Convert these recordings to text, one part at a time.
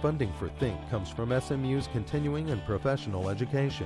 Funding for Think comes from SMU's continuing and professional education.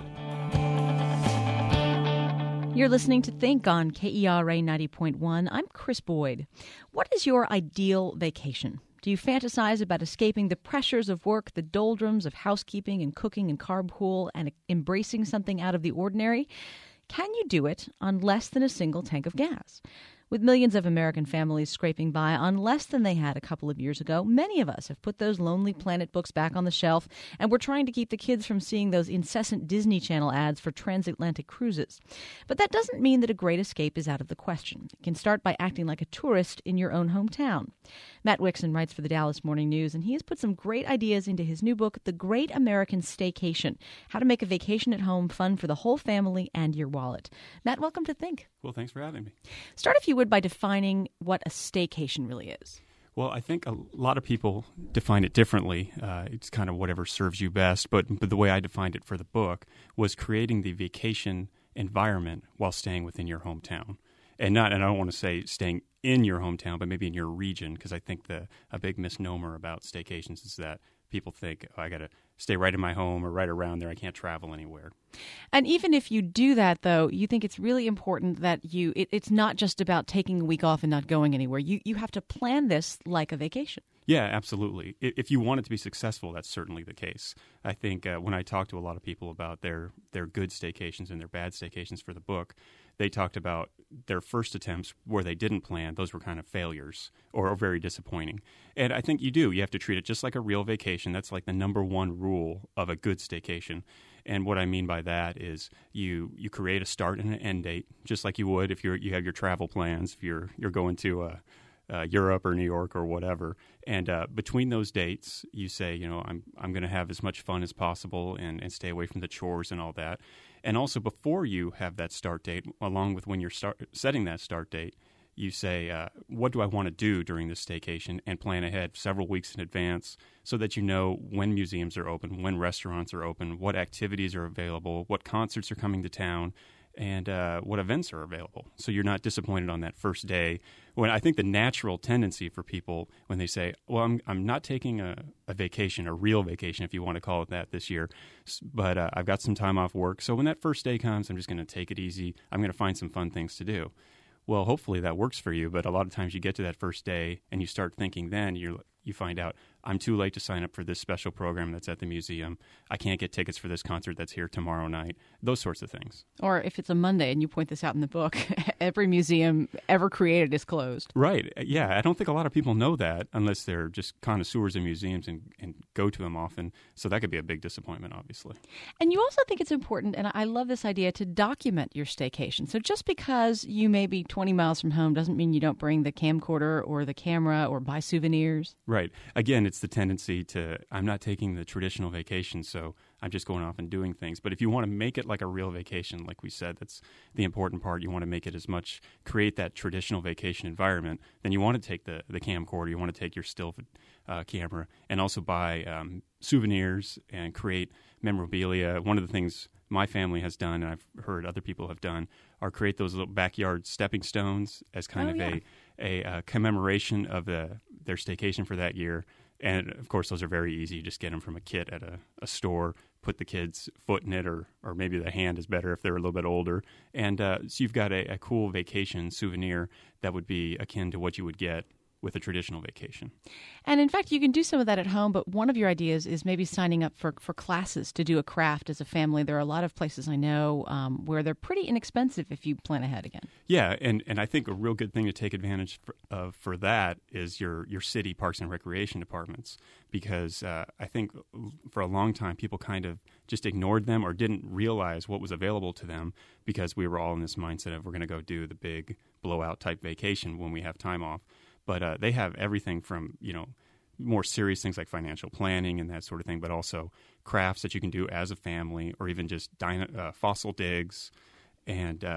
You're listening to Think on KERA 90.1. I'm Chris Boyd. What is your ideal vacation? Do you fantasize about escaping the pressures of work, the doldrums of housekeeping and cooking and carpool, and embracing something out of the ordinary? Can you do it on less than a single tank of gas? With millions of American families scraping by on less than they had a couple of years ago, many of us have put those Lonely Planet books back on the shelf, and we're trying to keep the kids from seeing those incessant Disney Channel ads for transatlantic cruises. But that doesn't mean that a great escape is out of the question. It can start by acting like a tourist in your own hometown. Matt Wixon writes for the Dallas Morning News, and he has put some great ideas into his new book, The Great American Staycation: How to Make a Vacation at Home Fun for the Whole Family and Your Wallet. Matt, welcome to Think. Well, thanks for having me. Start, if you would, by defining what a staycation really is. Well, I think a lot of people define it differently. It's kind of whatever serves you best. But the way I defined it for the book was creating the vacation environment while staying within your hometown. And I don't want to say staying in your hometown, but maybe in your region, because I think a big misnomer about staycations is that people think, I got to stay right in my home or right around there. I can't travel anywhere. And even if you do that, though, you think it's really important that it's not just about taking a week off and not going anywhere. You have to plan this like a vacation. Yeah, absolutely. If you want it to be successful, that's certainly the case. I think when I talk to a lot of people about their good staycations and their bad staycations for the book, they talked about their first attempts where they didn't plan. Those were kind of failures or very disappointing. And I think you have to treat it just like a real vacation. That's like the number one rule of a good staycation. And what I mean by that is you create a start and an end date, just like you would if you have your travel plans, if you're going to Europe or New York or whatever. And between those dates, you say, I'm going to have as much fun as possible and stay away from the chores and all that. And also before you have that start date, along with when you're setting that start date, you say, what do I want to do during this staycation, and plan ahead several weeks in advance so that you know when museums are open, when restaurants are open, what activities are available, what concerts are coming to town, and what events are available. So you're not disappointed on that first day. When I think the natural tendency for people when they say, well, I'm not taking a vacation, a real vacation, if you want to call it that this year, but I've got some time off work. So when that first day comes, I'm just going to take it easy. I'm going to find some fun things to do. Well, hopefully that works for you, but a lot of times you get to that first day and you start thinking then, you find out, I'm too late to sign up for this special program that's at the museum. I can't get tickets for this concert that's here tomorrow night. Those sorts of things. Or if it's a Monday, and you point this out in the book, every museum ever created is closed. Right. Yeah, I don't think a lot of people know that unless they're just connoisseurs of museums and go to them often. So that could be a big disappointment, obviously. And you also think it's important, and I love this idea, to document your staycation. So just because you may be 20 miles from home doesn't mean you don't bring the camcorder or the camera or buy souvenirs. Right. Again, it's the tendency to, I'm not taking the traditional vacation, so I'm just going off and doing things. But if you want to make it like a real vacation, like we said, that's the important part. You want to make it create that traditional vacation environment. Then you want to take the camcorder, you want to take your still camera, and also buy souvenirs and create memorabilia. One of the things my family has done, and I've heard other people have done, are create those little backyard stepping stones as kind of a commemoration of their staycation for that year. And, of course, those are very easy. You just get them from a kit at a store, put the kid's foot in it, or maybe the hand is better if they're a little bit older. And so you've got a cool vacation souvenir that would be akin to what you would get with a traditional vacation. And in fact, you can do some of that at home, but one of your ideas is maybe signing up for classes to do a craft as a family. There are a lot of places I know where they're pretty inexpensive if you plan ahead again. Yeah, and I think a real good thing to take advantage of for that is your city parks and recreation departments, because I think for a long time people kind of just ignored them or didn't realize what was available to them because we were all in this mindset of we're going to go do the big blowout type vacation when we have time off. But they have everything from, more serious things like financial planning and that sort of thing, but also crafts that you can do as a family, or even just fossil digs and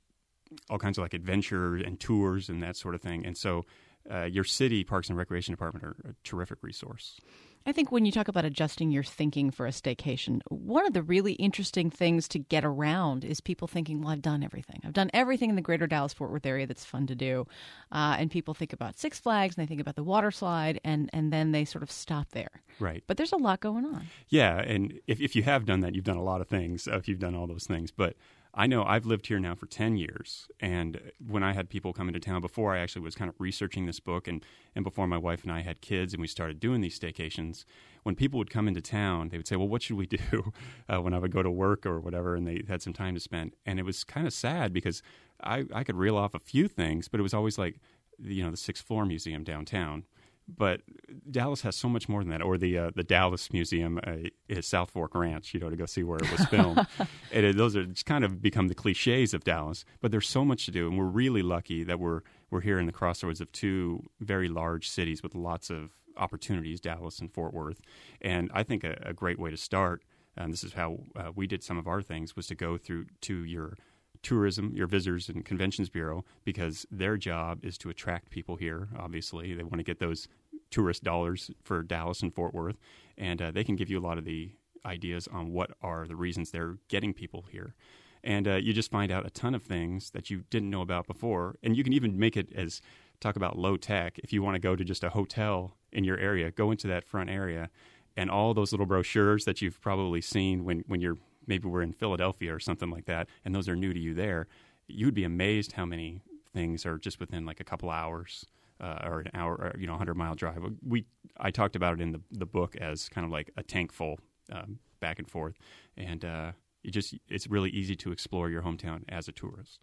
all kinds of like adventure and tours and that sort of thing. And so your city parks and recreation department are a terrific resource. I think when you talk about adjusting your thinking for a staycation, one of the really interesting things to get around is people thinking, well, I've done everything. I've done everything in the greater Dallas-Fort Worth area that's fun to do. And people think about Six Flags and they think about the water slide, and then they sort of stop there. Right. But there's a lot going on. Yeah, and if you have done that, you've done a lot of things, if you've done all those things. But I know I've lived here now for 10 years, and when I had people come into town, before I actually was kind of researching this book, and before my wife and I had kids and we started doing these staycations, when people would come into town, they would say, well, what should we do when I would go to work or whatever, and they had some time to spend. And it was kind of sad because I could reel off a few things, but it was always like, the Sixth Floor Museum downtown. But Dallas has so much more than that, or the Dallas Museum is South Fork Ranch, to go see where it was filmed. Those are just kind of become the cliches of Dallas, but there's so much to do, and we're really lucky that we're here in the crossroads of two very large cities with lots of opportunities, Dallas and Fort Worth. And I think a great way to start, and this is how we did some of our things, was to go through to your tourism, your Visitors and Conventions Bureau, because their job is to attract people here. Obviously, they want to get those tourist dollars for Dallas and Fort Worth, and they can give you a lot of the ideas on what are the reasons they're getting people here. And you just find out a ton of things that you didn't know about before, and you can even make it as, talk about low tech, if you want to go to just a hotel in your area, go into that front area, and all those little brochures that you've probably seen when you're, maybe we're in Philadelphia or something like that, and those are new to you there, you'd be amazed how many things are just within like a couple hours or an hour, or, 100-mile drive. I talked about it in the book as kind of like a tank full back and forth, and it's really easy to explore your hometown as a tourist.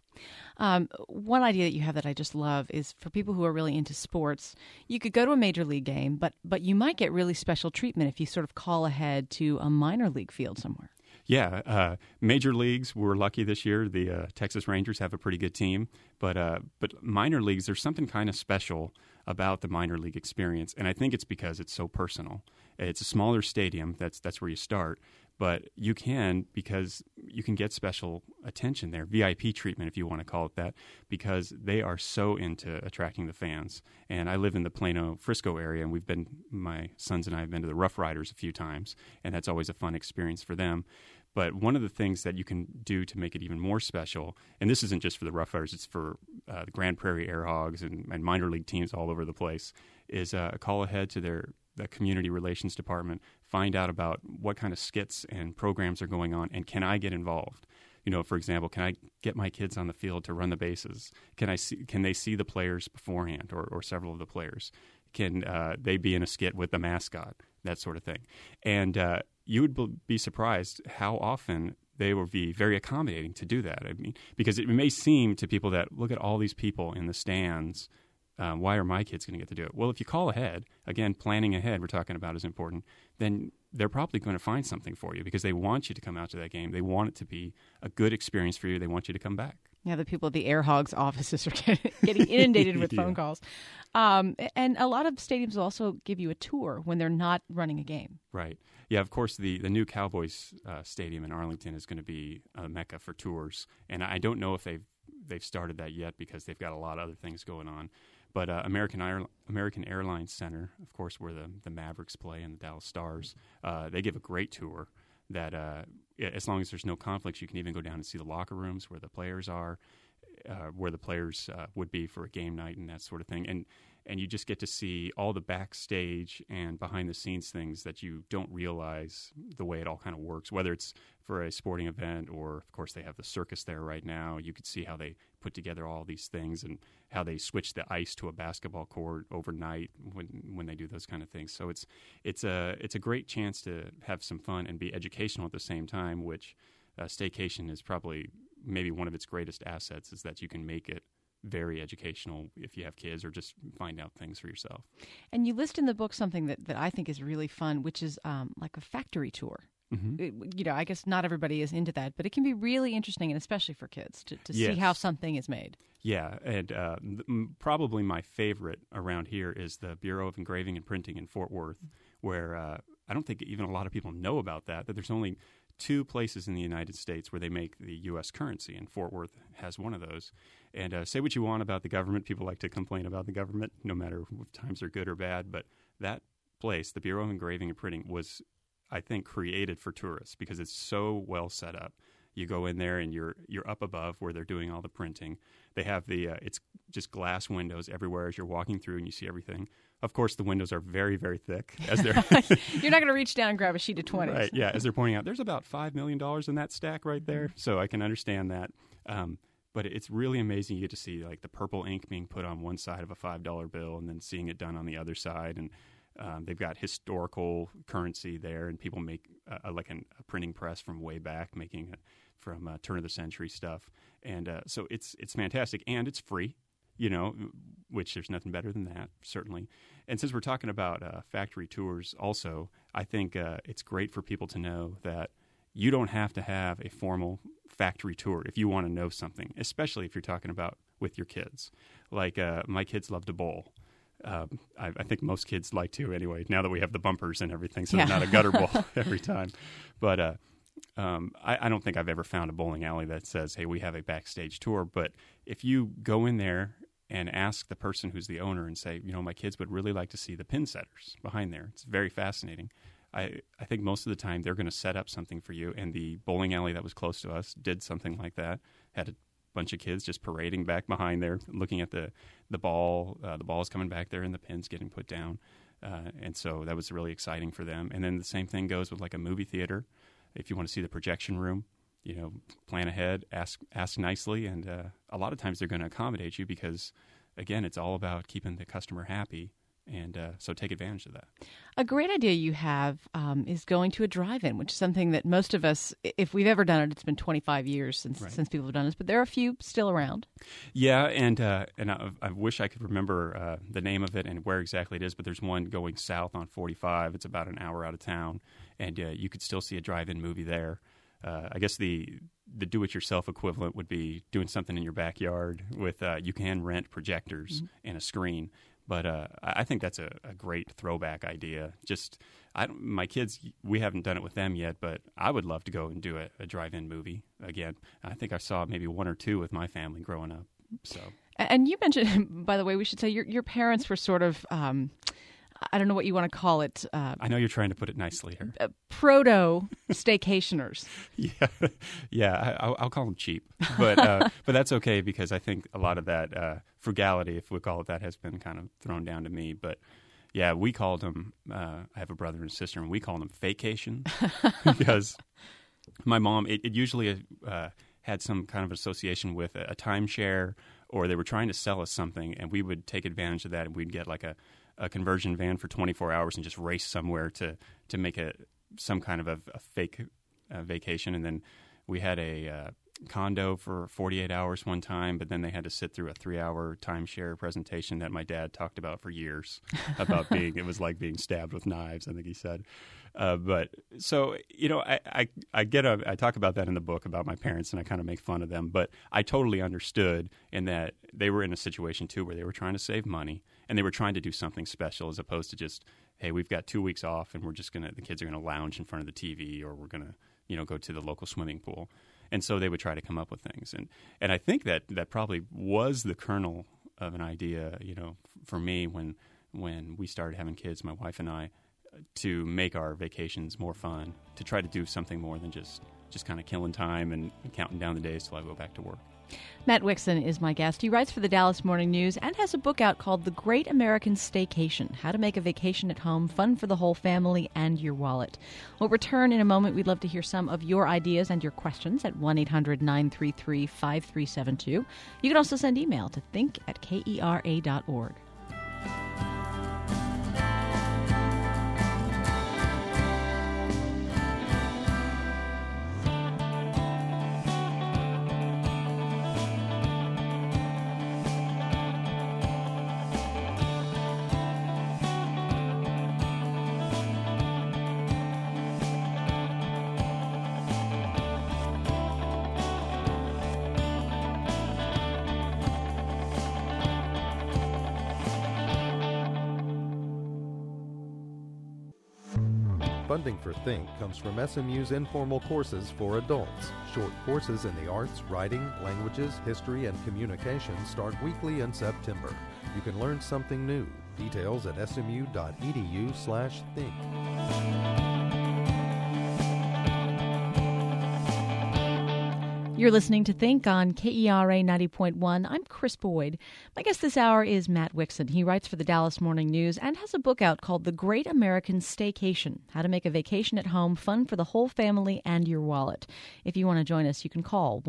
One idea that you have that I just love is for people who are really into sports, you could go to a major league game, but you might get really special treatment if you sort of call ahead to a minor league field somewhere. Yeah, major leagues, we're lucky this year. The Texas Rangers have a pretty good team, but minor leagues, there's something kind of special about the minor league experience, and I think it's because it's so personal. It's a smaller stadium. That's where you start, but because you can get special attention there, VIP treatment, if you want to call it that, because they are so into attracting the fans. And I live in the Plano-Frisco area, and my sons and I have been to the Rough Riders a few times, and that's always a fun experience for them. But one of the things that you can do to make it even more special, and this isn't just for the Rough Riders, it's for the Grand Prairie Air Hogs and minor league teams all over the place, is call ahead to the community relations department, find out about what kind of skits and programs are going on, and can I get involved? For example, can I get my kids on the field to run the bases? Can they see the players beforehand, or several of the players? Can they be in a skit with the mascot? That sort of thing. And you would be surprised how often they will be very accommodating to do that. I mean, because it may seem to people that, look at all these people in the stands, why are my kids going to get to do it? Well, if you call ahead, again, planning ahead we're talking about is important, then they're probably going to find something for you because they want you to come out to that game. They want it to be a good experience for you. They want you to come back. Yeah, the people at the Air Hogs offices are getting inundated with phone calls. And a lot of stadiums will also give you a tour when they're not running a game. Right. Yeah, of course, the new Cowboys stadium in Arlington is going to be a mecca for tours. And I don't know if they've started that yet because they've got a lot of other things going on. But American Airlines Center, of course, where the Mavericks play and the Dallas Stars, they give a great tour that as long as there's no conflicts, you can even go down and see the locker rooms where the players are, where the players would be for a game night and that sort of thing. And you just get to see all the backstage and behind-the-scenes things that you don't realize the way it all kind of works, whether it's for a sporting event or, of course, they have the circus there right now. You could see how they put together all these things and how they switch the ice to a basketball court overnight when they do those kind of things. So it's a great chance to have some fun and be educational at the same time, which staycation is probably maybe one of its greatest assets, is that you can make it very educational if you have kids or just find out things for yourself. And you list in the book something that I think is really fun, which is like a factory tour. Mm-hmm. I guess not everybody is into that, but it can be really interesting, and especially for kids, to Yes. see how something is made. Yeah, and probably my favorite around here is the Bureau of Engraving and Printing in Fort Worth, where I don't think even a lot of people know about that there's only 2 places in the United States where they make the U.S. currency, and Fort Worth has one of those. And say what you want about the government. People like to complain about the government, no matter if times are good or bad. But that place, the Bureau of Engraving and Printing, was, I think, created for tourists because it's so well set up. You go in there and you're up above where they're doing all the printing. They have it's just glass windows everywhere as you're walking through, and you see everything. Of course, the windows are very, very thick. As they're You're not going to reach down and grab a sheet of 20s. Right, yeah. As they're pointing out, there's about $5 million in that stack right there. So I can understand that. But it's really amazing. You get to see like the purple ink being put on one side of a $5 bill and then seeing it done on the other side. And they've got historical currency there, and people make a printing press from way back, making it from turn of the century stuff. And so it's fantastic, and it's free, which there's nothing better than that, certainly. And since we're talking about factory tours also, I think it's great for people to know that you don't have to have a formal factory tour if you want to know something, especially if you're talking about with your kids. Like my kids love to bowl. I think most kids like to anyway, now that we have the bumpers and everything, so they're not a gutter bowl every time. But I don't think I've ever found a bowling alley that says, hey, we have a backstage tour. But if you go in there and ask the person who's the owner and say, my kids would really like to see the pin setters behind there. It's very fascinating. I think most of the time they're going to set up something for you. And the bowling alley that was close to us did something like that, had a bunch of kids just parading back behind there, looking at the ball. The ball is coming back there and the pin's getting put down. And so that was really exciting for them. And then the same thing goes with like a movie theater. If you want to see the projection room, plan ahead, ask nicely. And a lot of times they're going to accommodate you because, again, it's all about keeping the customer happy. And so take advantage of that. A great idea you have is going to a drive-in, which is something that most of us, if we've ever done it, it's been 25 years since people have done this, but there are a few still around. Yeah, and I wish I could remember the name of it and where exactly it is, but there's one going south on 45. It's about an hour out of town, and you could still see a drive-in movie there. I guess the do-it-yourself equivalent would be doing something in your backyard with you can rent projectors and a screen. But I think that's a great throwback idea. My kids, we haven't done it with them yet, but I would love to go and do a drive-in movie again. I think I saw maybe one or two with my family growing up. So, and you mentioned, by the way, we should say your parents were sort of, I don't know what you want to call it. I know you're trying to put it nicely here. Proto-staycationers. Yeah. I'll call them cheap, but that's okay because I think a lot of that frugality, if we call it that, has been kind of thrown down to me. But yeah, we called them. I have a brother and sister, and we call them vacations because my mom. It usually had some kind of association with a timeshare, or they were trying to sell us something, and we would take advantage of that, and we'd get like a conversion van for 24 hours and just race somewhere to make some kind of a fake vacation. And then we had a condo for 48 hours one time, but then they had to sit through a 3-hour timeshare presentation that my dad talked about for years about it was like being stabbed with knives, I think he said. But so, I talk about that in the book about my parents, and I kind of make fun of them, but I totally understood in that they were in a situation too where they were trying to save money and they were trying to do something special as opposed to just, hey, we've got 2 weeks off and the kids are going to lounge in front of the TV, or we're going to, go to the local swimming pool. And so they would try to come up with things. And I think that probably was the kernel of an idea, for me when we started having kids, my wife and I, to make our vacations more fun, to try to do something more than just kind of killing time and counting down the days till I go back to work. Matt Wixon is my guest. He writes for the Dallas Morning News and has a book out called The Great American Staycation, How to Make a Vacation at Home Fun for the Whole Family and Your Wallet. We'll return in a moment. We'd love to hear some of your ideas and your questions at 1-800-933-5372. You can also send email to think@kera.org. Funding for Think comes from SMU's informal courses for adults. Short courses in the arts, writing, languages, history, and communication start weekly in September. You can learn something new. Details at smu.edu/think. You're listening to Think on KERA 90.1. I'm Chris Boyd. My guest this hour is Matt Wixon. He writes for the Dallas Morning News and has a book out called The Great American Staycation, How to Make a Vacation at Home Fun for the Whole Family and Your Wallet. If you want to join us, you can call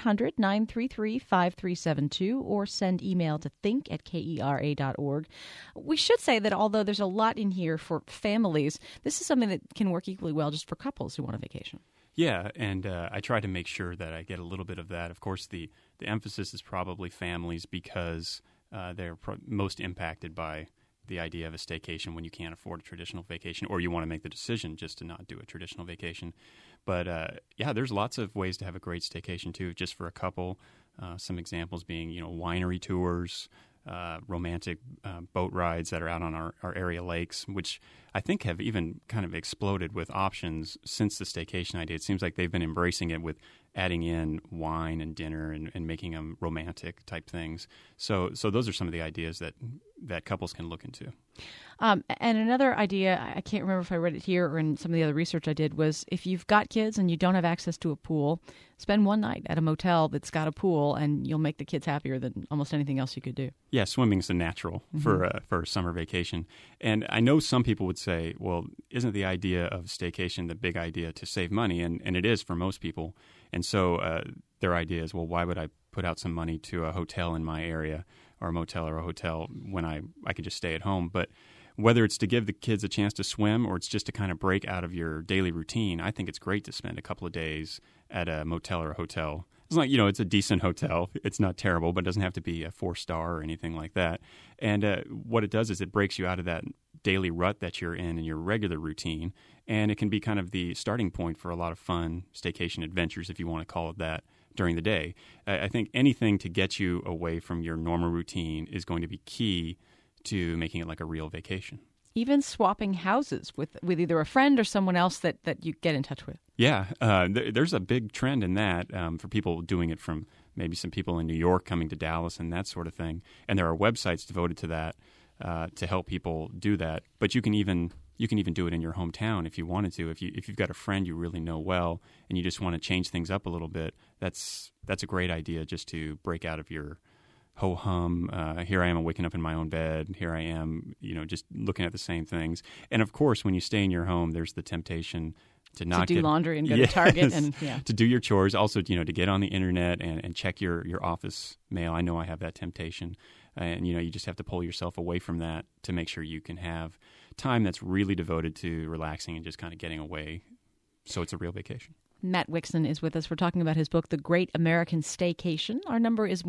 1-800-933-5372 or send email to think@kera.org. We should say that although there's a lot in here for families, this is something that can work equally well just for couples who want a vacation. Yeah, and I try to make sure that I get a little bit of that. Of course, the emphasis is probably families because they're most impacted by the idea of a staycation when you can't afford a traditional vacation or you want to make the decision just to not do a traditional vacation. But, there's lots of ways to have a great staycation, too, just for a couple. Some examples being, winery tours, romantic boat rides that are out on our area lakes, which I think have even kind of exploded with options since the staycation idea. It seems like they've been embracing it with adding in wine and dinner and making them romantic type things. So those are some of the ideas that couples can look into. And another idea, I can't remember if I read it here or in some of the other research I did, was if you've got kids and you don't have access to a pool, spend one night at a motel that's got a pool and you'll make the kids happier than almost anything else you could do. Yeah, swimming's a natural for a summer vacation. And I know some people would say, well, isn't the idea of staycation the big idea to save money? And it is for most people. And so their idea is, well, why would I put out some money to a hotel in my area or a motel or a hotel when I could just stay at home? But whether it's to give the kids a chance to swim or it's just to kind of break out of your daily routine, I think it's great to spend a couple of days at a motel or a hotel. It's like, it's a decent hotel. It's not terrible, but it doesn't have to be a 4-star or anything like that. And what it does is it breaks you out of that daily rut that you're in your regular routine, and it can be kind of the starting point for a lot of fun staycation adventures, if you want to call it that, during the day. I think anything to get you away from your normal routine is going to be key to making it like a real vacation. Even swapping houses with either a friend or someone else that you get in touch with. Yeah, there's a big trend in that for people doing it from maybe some people in New York coming to Dallas and that sort of thing. And there are websites devoted to that to help people do that. But you can even do it in your hometown if you wanted to. If you've got a friend you really know well and you just want to change things up a little bit, that's a great idea just to break out of your ho-hum, here I am waking up in my own bed, here I am, just looking at the same things. And of course, when you stay in your home, there's the temptation to not do laundry and go to Target. And to do your chores, also, to get on the internet and check your office mail. I know I have that temptation. And, you just have to pull yourself away from that to make sure you can have time that's really devoted to relaxing and just kind of getting away. So it's a real vacation. Matt Wixon is with us. We're talking about his book, The Great American Staycation. Our number is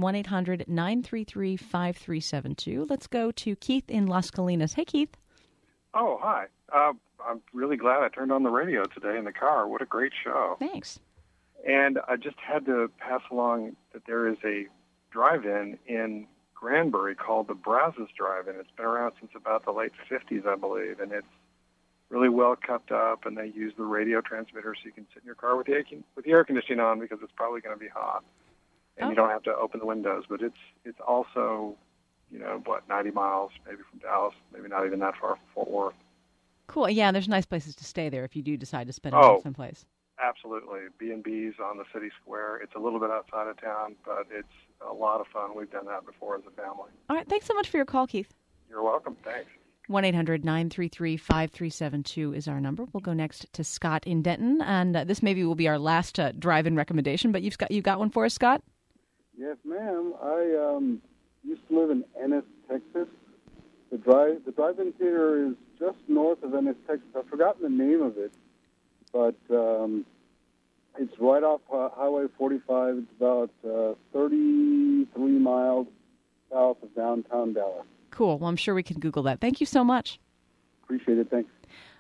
1-800-933-5372. Let's go to Keith in Las Colinas. Hey, Keith. Oh, hi. I'm really glad I turned on the radio today in the car. What a great show. Thanks. And I just had to pass along that there is a drive-in in Granbury called the Brazos Drive-In. It's been around since about the late 50s, I believe, and it's really well kept up, and they use the radio transmitter so you can sit in your car with the air conditioning on because it's probably going to be hot, and you don't have to open the windows. But it's also, 90 miles maybe from Dallas, maybe not even that far from Fort Worth. Cool. Yeah, there's nice places to stay there if you do decide to spend a night someplace. Absolutely. B&B's on the city square. It's a little bit outside of town, but it's a lot of fun. We've done that before as a family. All right. Thanks so much for your call, Keith. You're welcome. Thanks. 1-800-933-5372 is our number. We'll go next to Scott in Denton, and this maybe will be our last drive-in recommendation, but you got one for us, Scott? Yes, ma'am. I used to live in Ennis, Texas. The drive-in theater is just north of Ennis, Texas. I've forgotten the name of it, but it's right off Highway 45. It's about 33 miles south of downtown Dallas. Cool. Well, I'm sure we can Google that. Thank you so much. Appreciate it. Thanks.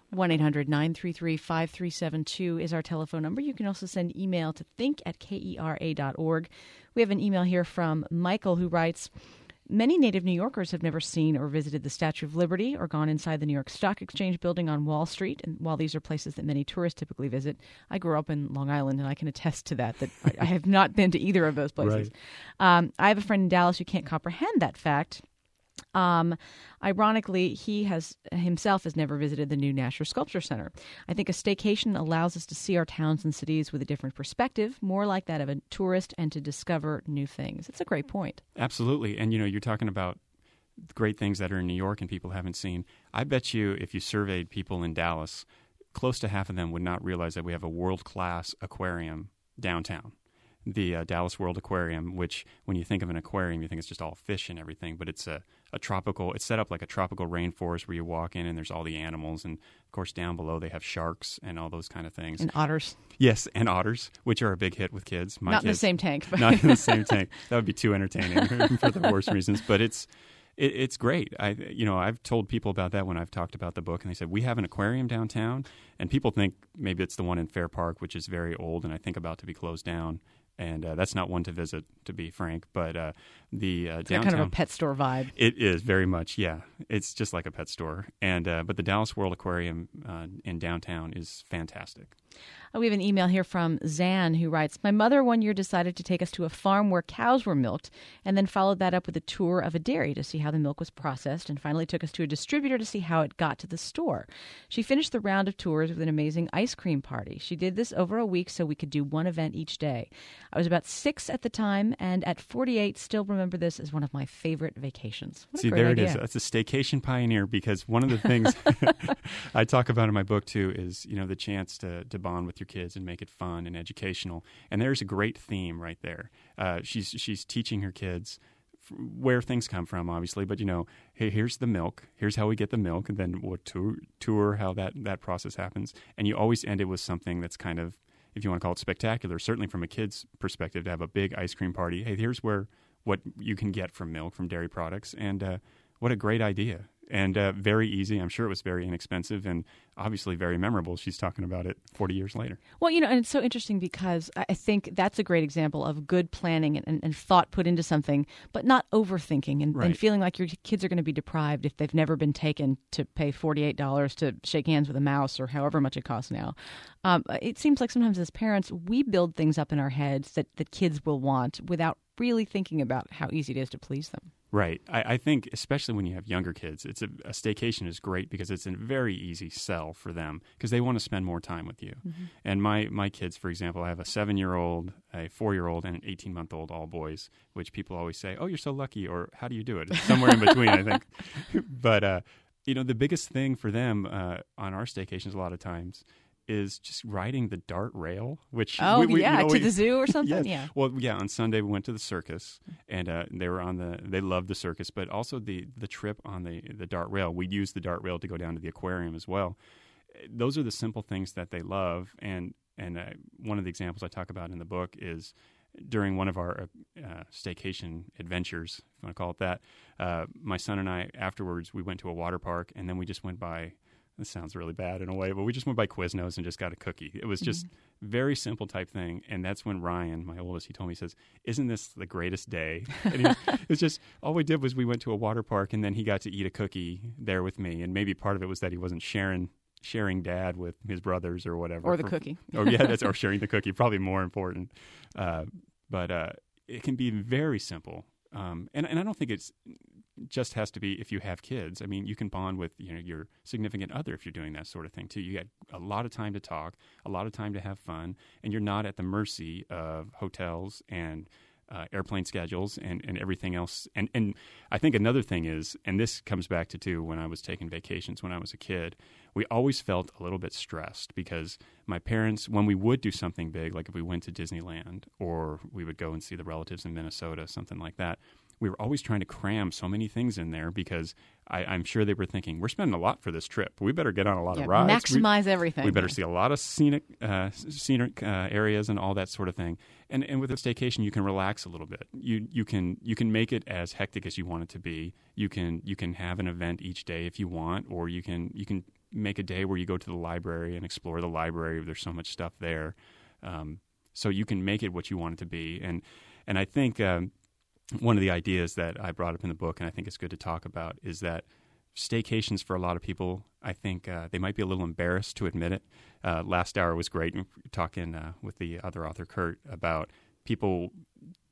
1-800-933-5372 is our telephone number. You can also send email to think@kera.org. We have an email here from Michael who writes, many native New Yorkers have never seen or visited the Statue of Liberty or gone inside the New York Stock Exchange building on Wall Street. And while these are places that many tourists typically visit, I grew up in Long Island, and I can attest to that I have not been to either of those places. Right. I have a friend in Dallas who can't comprehend that fact. Ironically, he himself has never visited the new Nasher Sculpture Center. I think a staycation allows us to see our towns and cities with a different perspective, more like that of a tourist, and to discover new things. It's a great point. Absolutely. And, you're talking about great things that are in New York and people haven't seen. I bet you if you surveyed people in Dallas, close to half of them would not realize that we have a world-class aquarium downtown. The Dallas World Aquarium, which when you think of an aquarium, you think it's just all fish and everything, but it's it's set up like a tropical rainforest where you walk in and there's all the animals. And, of course, down below they have sharks and all those kind of things. And otters. Yes, and otters, which are a big hit with kids. Not in the same tank. But not in the same tank. That would be too entertaining for the worst reasons. But it's great. I've told people about that when I've talked about the book, and they said, we have an aquarium downtown, and people think maybe it's the one in Fair Park, which is very old and I think about to be closed down. And that's not one to visit, to be frank. But the downtown, kind of a pet store vibe. It is very much, yeah. It's just like a pet store. And but the Dallas World Aquarium in downtown is fantastic. We have an email here from Zan who writes, my mother one year decided to take us to a farm where cows were milked and then followed that up with a tour of a dairy to see how the milk was processed and finally took us to a distributor to see how it got to the store. She finished the round of tours with an amazing ice cream party. She did this over a week so we could do one event each day. I was about 6 at the time and at 48 still remember this as one of my favorite vacations. What See, a great there idea. it is. That's a staycation pioneer, because one of the things I talk about in my book too is, the chance to bond with your kids and make it fun and educational. And there's a great theme right there. She's teaching her kids where things come from, obviously, but hey, here's the milk. Here's how we get the milk, and then we'll tour how that process happens. And you always end it with something that's kind of, if you want to call it spectacular, certainly from a kid's perspective, to have a big ice cream party. Hey, here's what you can get from milk, from dairy products, and what a great idea. And very easy. I'm sure it was very inexpensive and obviously very memorable. She's talking about it 40 years later. Well, and it's so interesting because I think that's a great example of good planning and thought put into something, but not overthinking and feeling like your kids are going to be deprived if they've never been taken to pay $48 to shake hands with a mouse or however much it costs now. It seems like sometimes as parents, we build things up in our heads that kids will want without really thinking about how easy it is to please them. Right. I think especially when you have younger kids, a staycation is great because it's a very easy sell for them because they want to spend more time with you. Mm-hmm. And my kids, for example, I have a 7-year-old, a 4-year-old, and an 18-month-old, all boys, which people always say, oh, you're so lucky, or how do you do it? It's somewhere in between, I think. But, the biggest thing for them on our staycations a lot of times is just riding the DART rail, which to the zoo or something. Yes. Yeah. Well, yeah. On Sunday we went to the circus, and they loved the circus, but also the trip on the DART rail. We used the DART rail to go down to the aquarium as well. Those are the simple things that they love, and one of the examples I talk about in the book is during one of our staycation adventures, if you want to call it that. My son and I afterwards we went to a water park, and then we just went by. This sounds really bad in a way, but we just went by Quiznos and just got a cookie. It was just very simple type thing. And that's when Ryan, my oldest, he told me, he says, isn't this the greatest day? And it's just, all we did was we went to a water park and then he got to eat a cookie there with me. And maybe part of it was that he wasn't sharing dad with his brothers or whatever. Or the cookie. Or sharing the cookie, probably more important. But it can be very simple. And I don't think it's just has to be if you have kids. I mean, you can bond with your significant other if you're doing that sort of thing too. You get a lot of time to talk, a lot of time to have fun, and you're not at the mercy of hotels and airplane schedules and everything else. And I think another thing is, and this comes back to too, when I was taking vacations when I was a kid, we always felt a little bit stressed because my parents, when we would do something big, like if we went to Disneyland or we would go and see the relatives in Minnesota, something like that, we were always trying to cram so many things in there because I'm sure they were thinking, we're spending a lot for this trip. We better get on a lot of rides. Maximize everything. We better see a lot of scenic areas and all that sort of thing. And with a staycation, you can relax a little bit. You can make it as hectic as you want it to be. You can have an event each day if you want, or you can make a day where you go to the library and explore the library. There's so much stuff there. So you can make it what you want it to be. And I think one of the ideas that I brought up in the book, and I think it's good to talk about, is that staycations for a lot of people, I think they might be a little embarrassed to admit it. Last hour was great, talking with the other author, Kurt, about people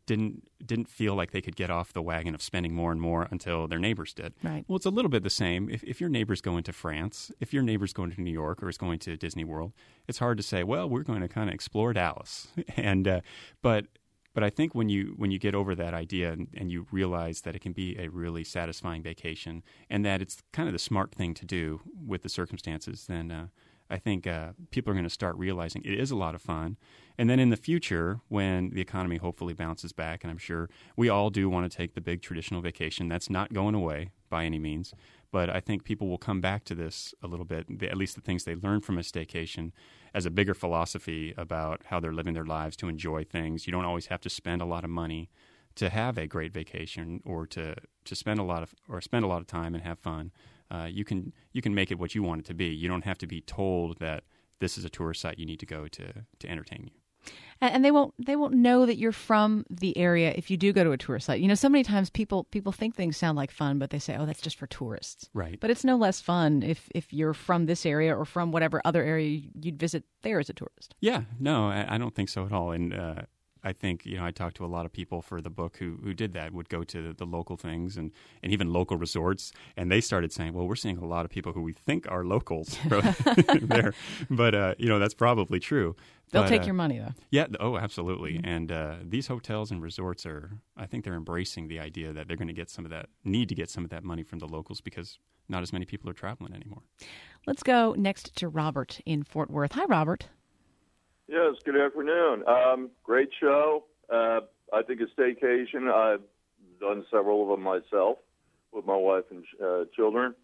didn't feel like they could get off the wagon of spending more and more until their neighbors did. Right. Well, it's a little bit the same. If your neighbor's going to France, if your neighbor's going to New York or is going to Disney World, it's hard to say, well, we're going to kind of explore Dallas. And but I think when you get over that idea and you realize that it can be a really satisfying vacation and that it's kind of the smart thing to do with the circumstances, then I think people are going to start realizing it is a lot of fun. And then in the future, when the economy hopefully bounces back, and I'm sure we all do want to take the big traditional vacation, that's not going away by any means. But I think people will come back to this a little bit, at least the things they learned from a staycation, as a bigger philosophy about how they're living their lives to enjoy things. You don't always have to spend a lot of money to have a great vacation or to spend a lot of time and have fun. You can make it what you want it to be. You don't have to be told that this is a tourist site you need to go to entertain you. And they won't know that you're from the area if you do go to a tourist site. You know, so many times people think things sound like fun, but they say, oh, that's just for tourists. Right. But it's no less fun if you're from this area or from whatever other area you'd visit there as a tourist. Yeah, no, I don't think so at all. And I think, I talked to a lot of people for the book who did that, would go to the local things and even local resorts. And they started saying, well, we're seeing a lot of people who we think are locals there. But, that's probably true. They'll take your money, though. Yeah. Oh, absolutely. Mm-hmm. And these hotels and resorts I think they're embracing the idea that they're going to get need to get some of that money from the locals because not as many people are traveling anymore. Let's go next to Robert in Fort Worth. Hi, Robert. Yes, good afternoon. Great show. I think a staycation, I've done several of them myself with my wife and children.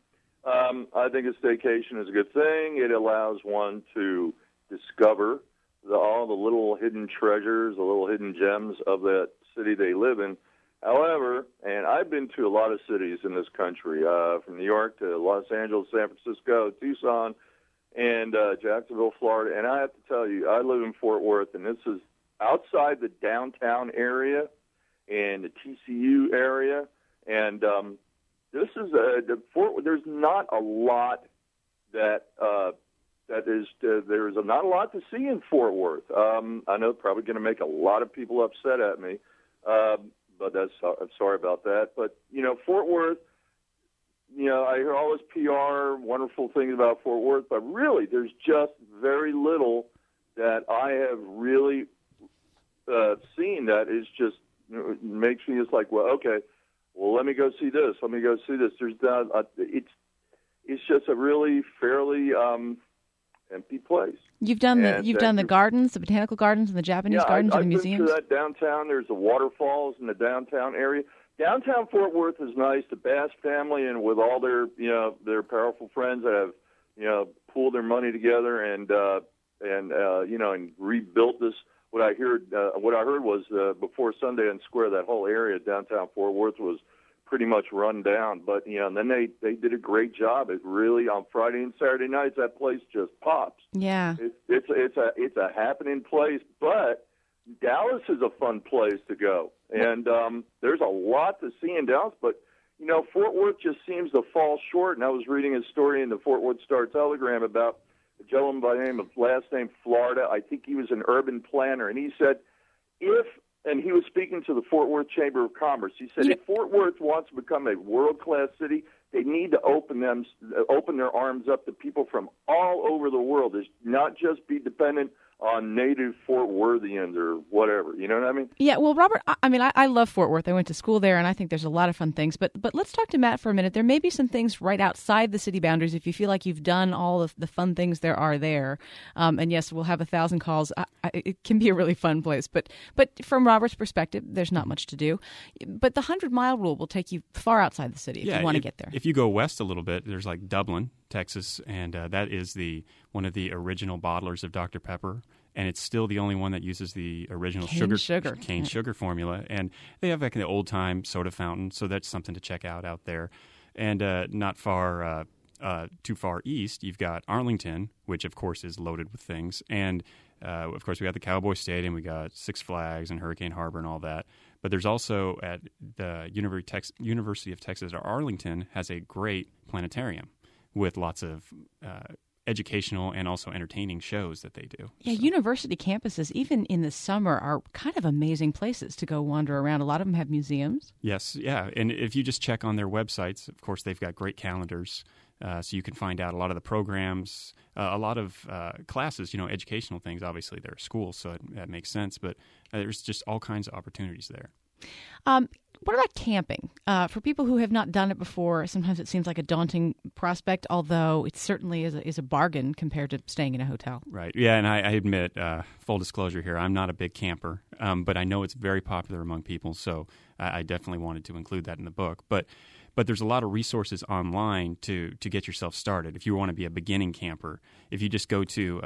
I think a staycation is a good thing. It allows one to discover all the little hidden treasures, the little hidden gems of that city they live in. However, and I've been to a lot of cities in this country, from New York to Los Angeles, San Francisco, Tucson, and Jacksonville, Florida. And I have to tell you, I live in Fort Worth, and this is outside the downtown area and the TCU area. And this is there's not a lot there's not a lot to see in Fort Worth. I know it's probably going to make a lot of people upset at me, but I'm sorry about that. But, Fort Worth, I hear all this PR, wonderful things about Fort Worth, but really there's just very little that I have really seen that is just makes me just like, well, okay, well, let me go see this. Let me go see this. There's not, it's just a really fairly empty place. You've done the gardens, the botanical gardens, and the Japanese gardens, and the museums. Yeah, I've been to that downtown. There's the waterfalls in the downtown area. Downtown Fort Worth is nice. The Bass family and with all their powerful friends that have pooled their money together and rebuilt this. What I heard was before Sundance Square, that whole area downtown Fort Worth was pretty much run down. But and then they did a great job. It really on Friday and Saturday nights that place just pops. Yeah, it's a happening place. But Dallas is a fun place to go, and there's a lot to see in Dallas. But Fort Worth just seems to fall short. And I was reading a story in the Fort Worth Star-Telegram about a gentleman by the name of last name Florida. I think he was an urban planner, and he said and he was speaking to the Fort Worth Chamber of Commerce. He said if Fort Worth wants to become a world-class city, they need to open their arms up to people from all over the world. It's not just be dependent on native Fort Worthians or whatever. You know what I mean? Yeah, well, Robert, I love Fort Worth. I went to school there, and I think there's a lot of fun things. But let's talk to Matt for a minute. There may be some things right outside the city boundaries if you feel like you've done all of the fun things there are there. And yes, we'll have 1,000 calls. It can be a really fun place. But from Robert's perspective, there's not much to do. But the 100-mile rule will take you far outside the city if you want to get there. If you go west a little bit, there's like Dublin, Texas, and that is one of the original bottlers of Dr. Pepper, and it's still the only one that uses the original cane sugar formula. And they have like an old-time soda fountain, so that's something to check out there. And not too far east, you've got Arlington, which of course is loaded with things, and of course we got the Cowboy Stadium, we got Six Flags and Hurricane Harbor and all that. But there's also at the University of Texas at Arlington has a great planetarium with lots of educational and also entertaining shows that they do. Yeah, so. University campuses, even in the summer, are kind of amazing places to go wander around. A lot of them have museums. Yes, yeah. And if you just check on their websites, of course, they've got great calendars. So you can find out a lot of the programs, a lot of classes, educational things. Obviously, they're schools, so that makes sense. But there's just all kinds of opportunities there. What about camping? For people who have not done it before, sometimes it seems like a daunting prospect, although it certainly is a bargain compared to staying in a hotel. Right. Yeah, and I admit, full disclosure here, I'm not a big camper, but I know it's very popular among people, so I definitely wanted to include that in the book. But there's a lot of resources online to get yourself started. If you want to be a beginning camper, if you just go to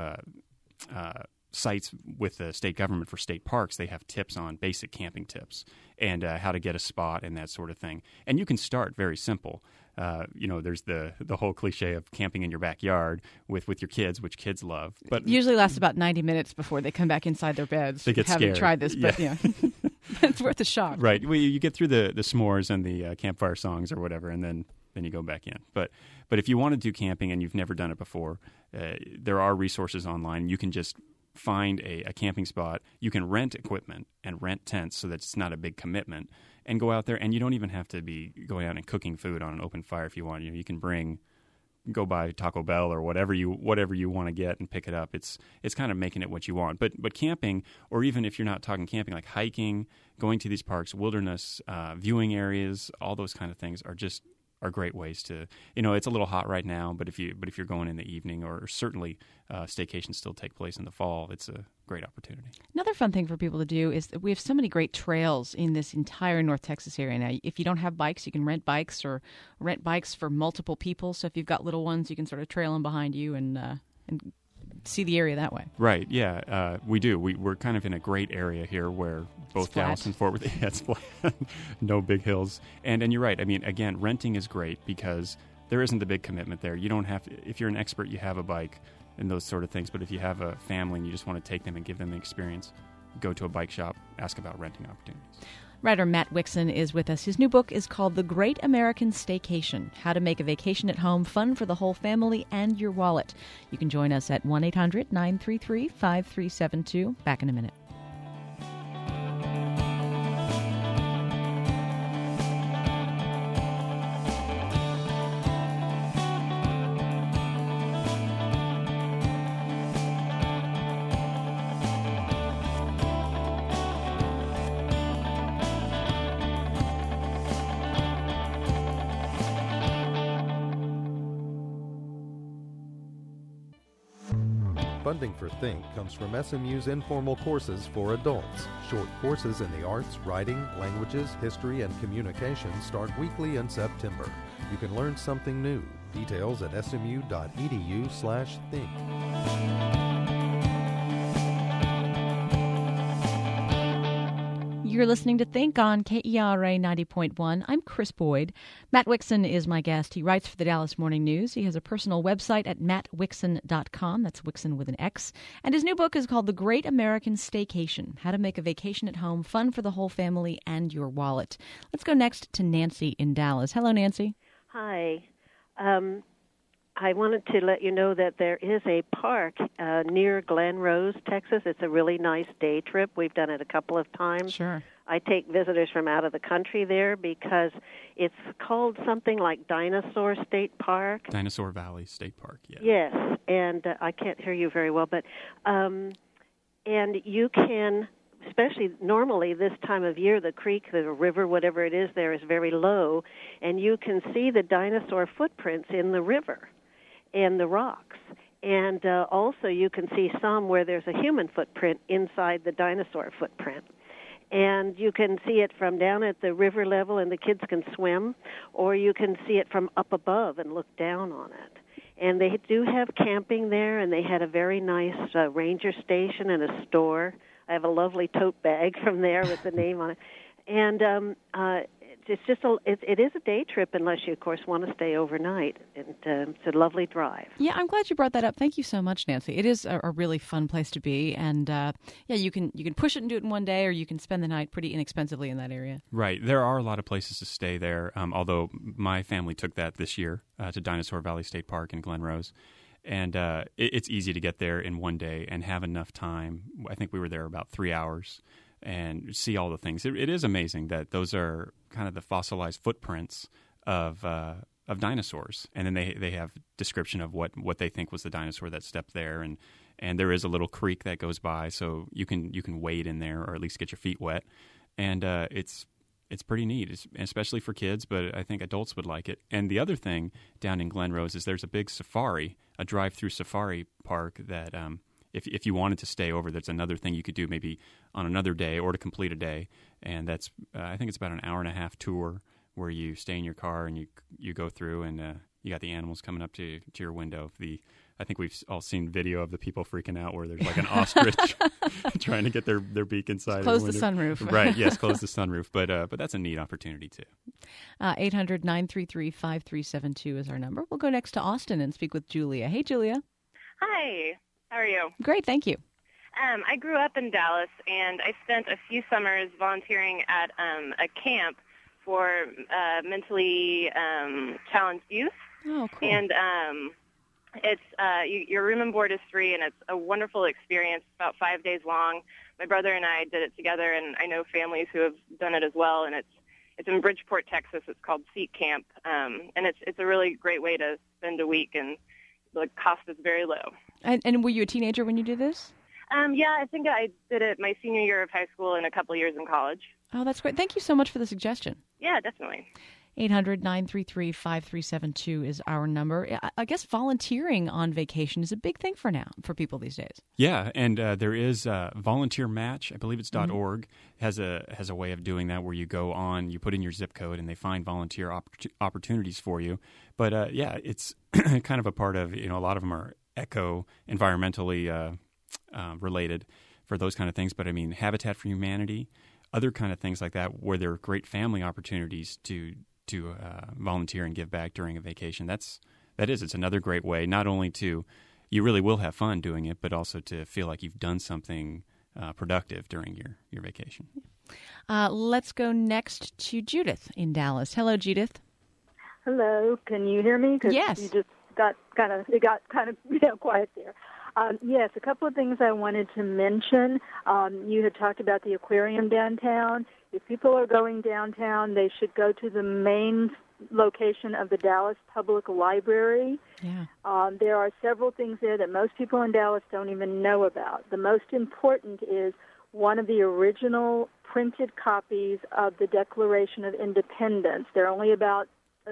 sites with the state government for state parks, they have tips on basic camping tips and how to get a spot and that sort of thing. And you can start very simple. There's the whole cliche of camping in your backyard with your kids, which kids love. But it usually lasts about 90 minutes before they come back inside their beds. They get scared. Haven't tried this, but yeah. It's worth a shot. Right. Well, you get through the s'mores and the campfire songs or whatever, and then you go back in. But if you want to do camping and you've never done it before, there are resources online. You can just find a camping spot. You can rent equipment and rent tents so that it's not a big commitment, and go out there. And you don't even have to be going out and cooking food on an open fire if you want. You can go buy Taco Bell or whatever you want to get and pick it up. It's kind of making it what you want. But camping, or even if you're not talking camping, like hiking, going to these parks, wilderness, viewing areas, all those kind of things are great ways to, it's a little hot right now, but if you're going in the evening, or certainly staycations still take place in the fall, it's a great opportunity. Another fun thing for people to do is that we have so many great trails in this entire North Texas area. Now, if you don't have bikes, you can rent bikes or rent bikes for multiple people. So if you've got little ones, you can sort of trail them behind you and see the area that way. Right, yeah, we do. We're kind of in a great area here where both Dallas and Fort Worth, it's flat, no big hills. And you're right. I mean, again, renting is great because there isn't a big commitment there. You don't have to, if you're an expert, you have a bike and those sort of things. But if you have a family and you just want to take them and give them the experience, go to a bike shop, ask about renting opportunities. Writer Matt Wixson is with us. His new book is called The Great American Staycation, How to Make a Vacation at Home Fun for the Whole Family and Your Wallet. You can join us at 1-800-933-5372. Back in a minute. Funding for Think comes from SMU's informal courses for adults. Short courses in the arts, writing, languages, history, and communication start weekly in September. You can learn something new. Details at smu.edu/think. You're listening to Think on KERA 90.1. I'm Chris Boyd. Matt Wixson is my guest. He writes for the Dallas Morning News. He has a personal website at mattwixson.com. That's Wixson with an X. And his new book is called The Great American Staycation, How to Make a Vacation at Home Fun for the Whole Family and Your Wallet. Let's go next to Nancy in Dallas. Hello, Nancy. Hi. I wanted to let you know that there is a park near Glen Rose, Texas. It's a really nice day trip. We've done it a couple of times. Sure. I take visitors from out of the country there because it's called something like Dinosaur State Park. Dinosaur Valley State Park, yeah. Yes, and I can't hear you very well, but and you can, especially normally this time of year, the creek, the river, whatever it is there is very low, and you can see the dinosaur footprints in the river and the rocks. And also you can see some where there's a human footprint inside the dinosaur footprint. And you can see it from down at the river level and the kids can swim, or you can see it from up above and look down on it. And they do have camping there, and they had a very nice ranger station and a store. I have a lovely tote bag from there with the name on it. And it's just it is a day trip unless you, of course, want to stay overnight. And it's a lovely drive. Yeah, I'm glad you brought that up. Thank you so much, Nancy. It is a really fun place to be, and you can push it and do it in one day, or you can spend the night pretty inexpensively in that area. Right. There are a lot of places to stay there. Although my family took that this year to Dinosaur Valley State Park in Glen Rose. And it's easy to get there in one day and have enough time. I think we were there about 3 hours and see all the things. It is amazing that those are kind of the fossilized footprints of dinosaurs. And then they have description of what they think was the dinosaur that stepped there. And there is a little creek that goes by, so you can wade in there or at least get your feet wet. And it's pretty neat, especially for kids, but I think adults would like it. And the other thing down in Glen Rose is there's a big safari, a drive-through safari park that if you wanted to stay over, that's another thing you could do maybe on another day or to complete a day. And that's I think it's about an hour-and-a-half tour where you stay in your car and you go through and you got the animals coming up to your window. I think we've all seen video of the people freaking out where there's like an ostrich trying to get their beak inside. Close the sunroof. Right, yes, close the sunroof. But that's a neat opportunity, too. 800-933-5372 is our number. We'll go next to Austin and speak with Julia. Hey, Julia. Hi. How are you? Great, thank you. I grew up in Dallas, and I spent a few summers volunteering at a camp for mentally challenged youth. Oh, cool. And it's your room and board is free, and it's a wonderful experience. About 5 days long. My brother and I did it together, and I know families who have done it as well. And it's in Bridgeport, Texas. It's called Seat Camp, and it's a really great way to spend a week, and the cost is very low. And were you a teenager when you did this? Yeah, I think I did it my senior year of high school and a couple years in college. Oh, that's great. Thank you so much for the suggestion. Yeah, definitely. 800-933-5372 is our number. I guess volunteering on vacation is a big thing for people these days. Yeah, and there is Volunteer Match. I believe it's .org has a way of doing that where you go on, you put in your zip code, and they find volunteer opportunities for you. But yeah, it's kind of a part of a lot of them are environmentally related for those kind of things. But I mean, Habitat for Humanity, other kind of things like that, where there are great family opportunities to volunteer and give back during a vacation. It's another great way, not only to, you really will have fun doing it, but also to feel like you've done something productive during your vacation. Let's go next to Judith in Dallas. Hello, Judith. Hello, can you hear me? 'Cause yes. You just got kind of quiet there. Yes, a couple of things I wanted to mention. You had talked about the aquarium downtown. If people are going downtown, they should go to the main location of the Dallas Public Library. Yeah. There are several things there that most people in Dallas don't even know about. The most important is one of the original printed copies of the Declaration of Independence. There are only about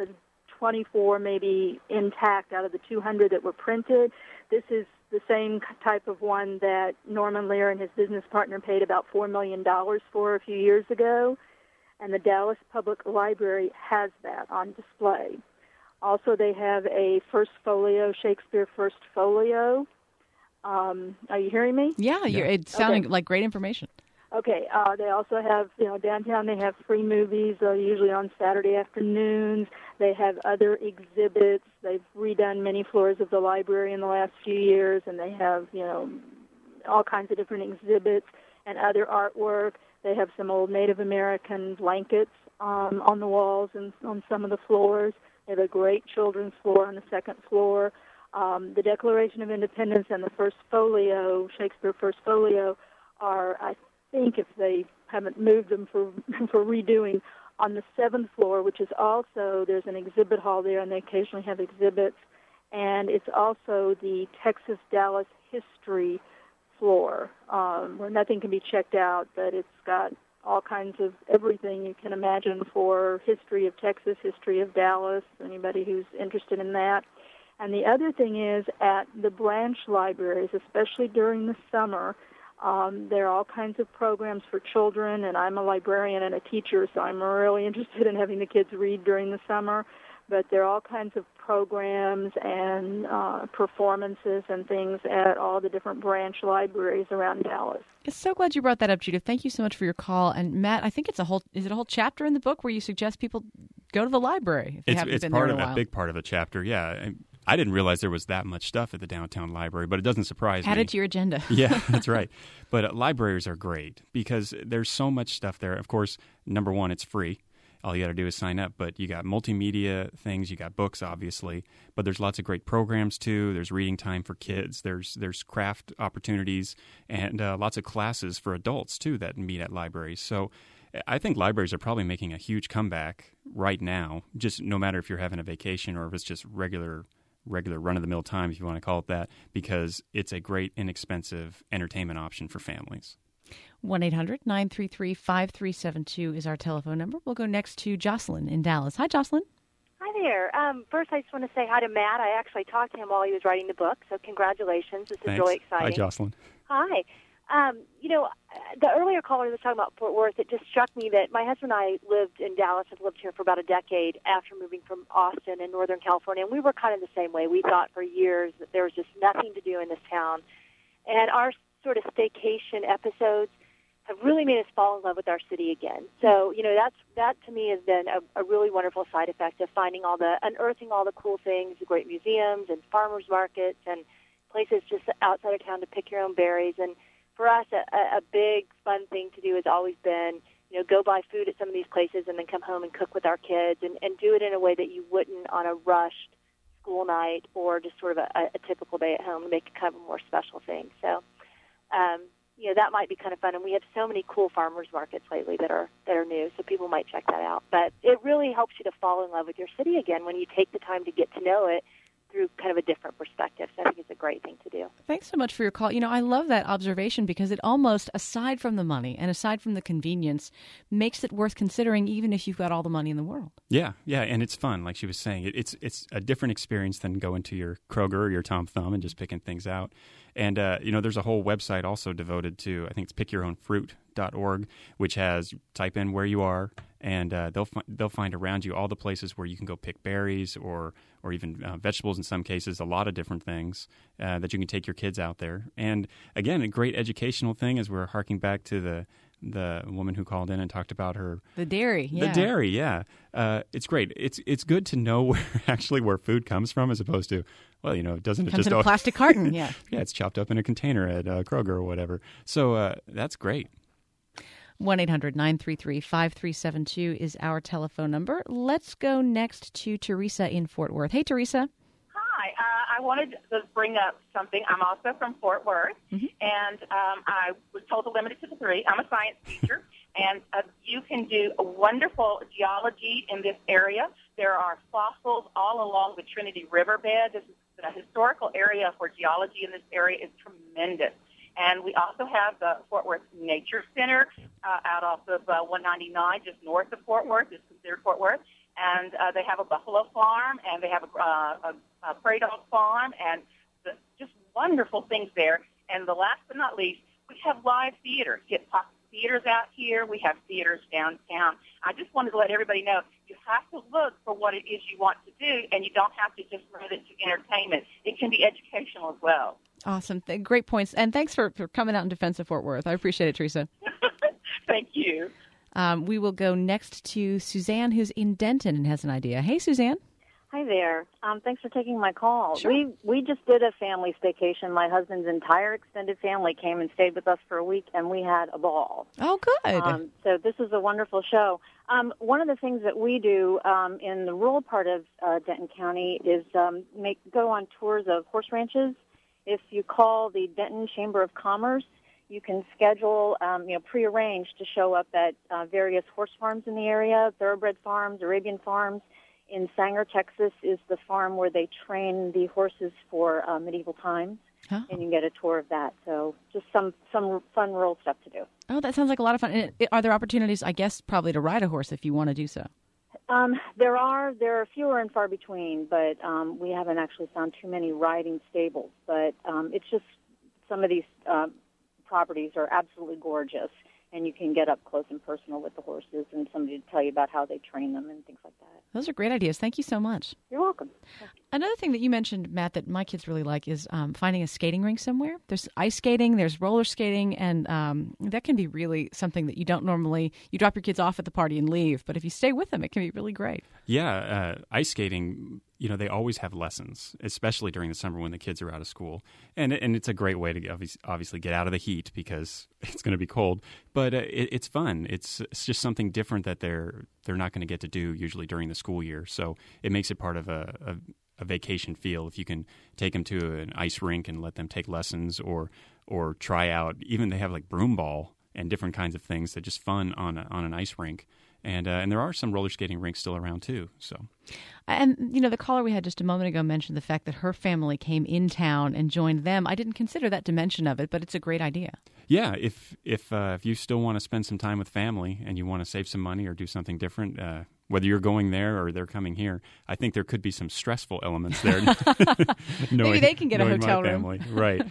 24 maybe intact out of the 200 that were printed. This is the same type of one that Norman Lear and his business partner paid about $4 million for a few years ago, and the Dallas Public Library has that on display. Also, they have a first folio, Shakespeare First Folio. Are you hearing me? Yeah, it's sounding like great information. Okay, they also have, downtown they have free movies, usually on Saturday afternoons. They have other exhibits. They've redone many floors of the library in the last few years, and they have, all kinds of different exhibits and other artwork. They have some old Native American blankets on the walls and on some of the floors. They have a great children's floor on the second floor. The Declaration of Independence and the First Folio, Shakespeare First Folio, are, I think, if they haven't moved them for redoing, on the seventh floor, which is also, there's an exhibit hall there, and they occasionally have exhibits, and it's also the Texas-Dallas history floor, where nothing can be checked out, but it's got all kinds of everything you can imagine for history of Texas, history of Dallas, anybody who's interested in that. And the other thing is, at the branch libraries, especially during the summer, there are all kinds of programs for children, and I'm a librarian and a teacher, so I'm really interested in having the kids read during the summer. But there are all kinds of programs and performances and things at all the different branch libraries around Dallas. I'm so glad you brought that up, Judith. Thank you so much for your call. And Matt, I think is it a whole chapter in the book where you suggest people go to the library if they haven't been there in a while? It's part of a big part of a chapter, yeah. I didn't realize there was that much stuff at the downtown library, but it doesn't surprise me. Add it to your agenda. Yeah, that's right. But libraries are great because there's so much stuff there. Of course, number one, it's free. all you got to do is sign up. But you got multimedia things, you got books, obviously, but there's lots of great programs too. There's reading time for kids. There's craft opportunities and lots of classes for adults too that meet at libraries. So I think libraries are probably making a huge comeback right now, just no matter if you're having a vacation or if it's just regular run-of-the-mill time, if you want to call it that, because it's a great, inexpensive entertainment option for families. 1-800-933-5372 is our telephone number. We'll go next to Jocelyn in Dallas. Hi, Jocelyn. Hi there. First, I just want to say hi to Matt. I actually talked to him while he was writing the book, so congratulations. This is really exciting. Hi, Jocelyn. Hi. The earlier caller was talking about Fort Worth. It just struck me that my husband and I lived in Dallas, have lived here for about a decade after moving from Austin in Northern California, and we were kind of the same way. We thought for years that there was just nothing to do in this town. And our sort of staycation episodes have really made us fall in love with our city again. So, that to me has been a really wonderful side effect of unearthing all the cool things, the great museums and farmers markets and places just outside of town to pick your own berries. And for us, a big fun thing to do has always been, go buy food at some of these places and then come home and cook with our kids and do it in a way that you wouldn't on a rushed school night or just sort of a typical day at home, and make it kind of a more special thing. So, that might be kind of fun. And we have so many cool farmers markets lately that are new, so people might check that out. But it really helps you to fall in love with your city again when you take the time to get to know it through kind of a different perspective. So I think it's a great thing to do. Thanks so much for your call. I love that observation because it almost, aside from the money and aside from the convenience, makes it worth considering even if you've got all the money in the world. Yeah, and it's fun, like she was saying. It's a different experience than going to your Kroger or your Tom Thumb and just picking things out. And, there's a whole website also devoted to, I think it's pickyourownfruit.org, which has, type in where you are, and they'll find around you all the places where you can go pick berries or even vegetables in some cases, a lot of different things that you can take your kids out there. And, again, a great educational thing as we're harking back to the woman who called in and talked about the dairy. Yeah. The dairy, yeah. It's great. It's good to know where food comes from as opposed to, doesn't it comes just in a plastic carton? Yeah. Yeah, it's chopped up in a container at Kroger or whatever. So that's great. 1-800-933-5372 is our telephone number. Let's go next to Teresa in Fort Worth. Hey, Teresa. Hi. I wanted to bring up something. I'm also from Fort Worth, and I was told to limit it to the 3. I'm a science teacher, and you can do a wonderful geology in this area. There are fossils all along the Trinity Riverbed. This is a historical area for geology in this area is tremendous. And we also have the Fort Worth Nature Center out off of 199, just north of Fort Worth. It's considered Fort Worth. And they have a buffalo farm, and they have a prairie dog farm, and just wonderful things there. And the last but not least, we have live theater. Get theaters out here. We have theaters downtown. I just wanted to let everybody know you have to look for what it is you want to do, and you don't have to just limit it to entertainment. It can be educational as well. Awesome. Great points. And thanks for coming out in defense of Fort Worth. I appreciate it, Teresa. Thank you. We will go next to Suzanne, who's in Denton and has an idea. Hey, Suzanne. Hi there. Thanks for taking my call. Sure. We just did a family staycation. My husband's entire extended family came and stayed with us for a week, and we had a ball. Oh, good. So this is a wonderful show. One of the things that we do in the rural part of Denton County is go on tours of horse ranches. If you call the Denton Chamber of Commerce, you can schedule, prearrange to show up at various horse farms in the area, thoroughbred farms, Arabian farms. In Sanger, Texas, is the farm where they train the horses for medieval times, and you can get a tour of that. So just some fun rural stuff to do. Oh, that sounds like a lot of fun. And are there opportunities, I guess, probably to ride a horse if you want to do so? There are fewer and far between, but we haven't actually found too many riding stables. But it's just some of these properties are absolutely gorgeous, and you can get up close and personal with the horses and somebody to tell you about how they train them and things like that. Those are great ideas. Thank you so much. You're welcome. Another thing that you mentioned, Matt, that my kids really like is finding a skating rink somewhere. There's ice skating, there's roller skating, and that can be really something that you don't normally, you drop your kids off at the party and leave, but if you stay with them, it can be really great. Yeah, ice skating, they always have lessons, especially during the summer when the kids are out of school. And it's a great way to obviously get out of the heat because it's going to be cold. But it's fun. It's just something different that they're not going to get to do usually during the school year. So it makes it part of a vacation feel if you can take them to an ice rink and let them take lessons or try out. Even they have like broom ball and different kinds of things that are just fun on an ice rink. And there are some roller skating rinks still around too. So, and the caller we had just a moment ago mentioned the fact that her family came in town and joined them. I didn't consider that dimension of it, but it's a great idea. Yeah, if you still want to spend some time with family and you want to save some money or do something different, whether you're going there or they're coming here, I think there could be some stressful elements there. Maybe they can get a hotel room, right?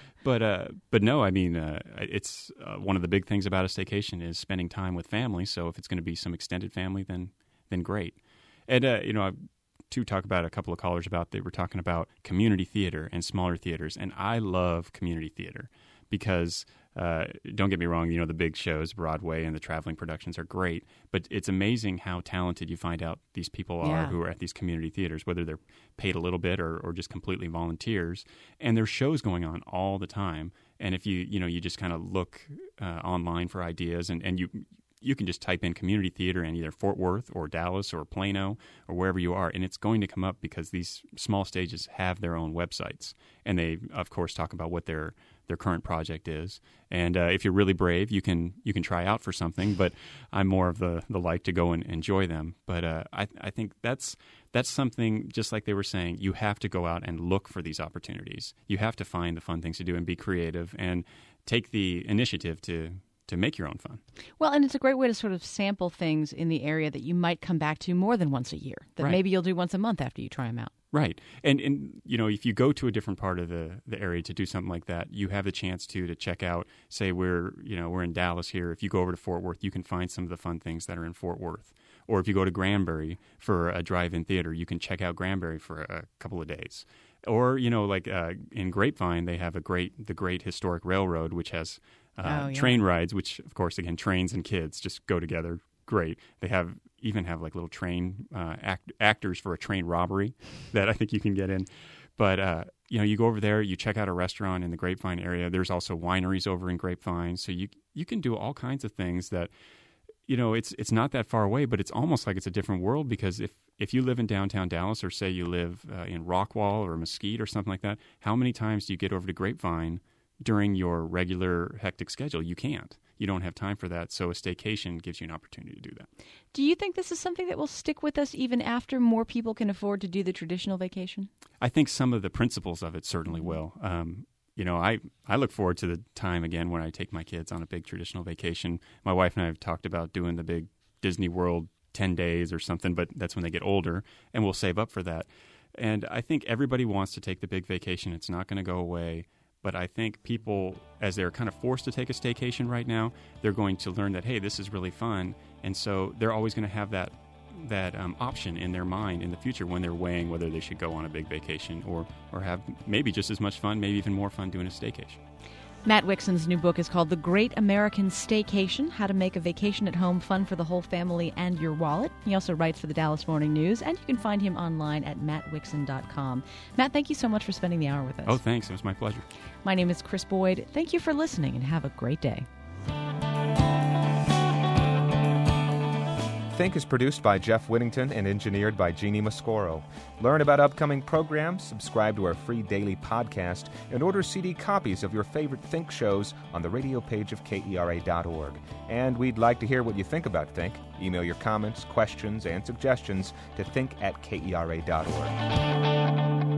But no, I mean, it's one of the big things about a staycation is spending time with family. So if it's going to be some extended family, then great. And I to talk about a couple of callers they were talking about community theater and smaller theaters, and I love community theater because. Don't get me wrong, the big shows, Broadway and the traveling productions are great, but it's amazing how talented you find out these people are who are at these community theaters, whether they're paid a little bit or just completely volunteers. And there's shows going on all the time. And if you just kind of look online for ideas and you can just type in community theater in either Fort Worth or Dallas or Plano or wherever you are, and it's going to come up because these small stages have their own websites. And they, of course, talk about what their current project is. And if you're really brave, you can try out for something, but I'm more of the like to go and enjoy them. But I think that's something, just like they were saying, you have to go out and look for these opportunities. You have to find the fun things to do and be creative and take the initiative to make your own fun. Well, and it's a great way to sort of sample things in the area that you might come back to more than once a year, that maybe you'll do once a month after you try them out. Right. And if you go to a different part of the area to do something like that, you have the chance to check out, say we're in Dallas here. If you go over to Fort Worth, you can find some of the fun things that are in Fort Worth. Or if you go to Granbury for a drive-in theater, you can check out Granbury for a couple of days. Or, in Grapevine, they have the Great Historic Railroad, which has train rides, which, of course, again, trains and kids just go together. Great. They even have like little train actors for a train robbery that I think you can get in. But, you go over there, you check out a restaurant in the Grapevine area. There's also wineries over in Grapevine. So you can do all kinds of things that, it's not that far away, but it's almost like it's a different world because if you live in downtown Dallas or say you live in Rockwall or Mesquite or something like that, how many times do you get over to Grapevine during your regular hectic schedule? You can't. You don't have time for that. So a staycation gives you an opportunity to do that. Do you think this is something that will stick with us even after more people can afford to do the traditional vacation? I think some of the principles of it certainly will. I look forward to the time again when I take my kids on a big traditional vacation. My wife and I have talked about doing the big Disney World 10 days or something, but that's when they get older, and we'll save up for that. And I think everybody wants to take the big vacation. It's not going to go away. But I think people, as they're kind of forced to take a staycation right now, they're going to learn that, hey, this is really fun. And so they're always going to have that option in their mind in the future when they're weighing whether they should go on a big vacation or have maybe just as much fun, maybe even more fun doing a staycation. Matt Wixon's new book is called The Great American Staycation, How to Make a Vacation at Home Fun for the Whole Family and Your Wallet. He also writes for the Dallas Morning News, and you can find him online at mattwixon.com. Matt, thank you so much for spending the hour with us. Oh, thanks. It was my pleasure. My name is Chris Boyd. Thank you for listening, and have a great day. Think is produced by Jeff Whittington and engineered by Jeannie Mascoro. Learn about upcoming programs, subscribe to our free daily podcast, and order CD copies of your favorite Think shows on the radio page of KERA.org. And we'd like to hear what you think about Think. Email your comments, questions, and suggestions to think@KERA.org.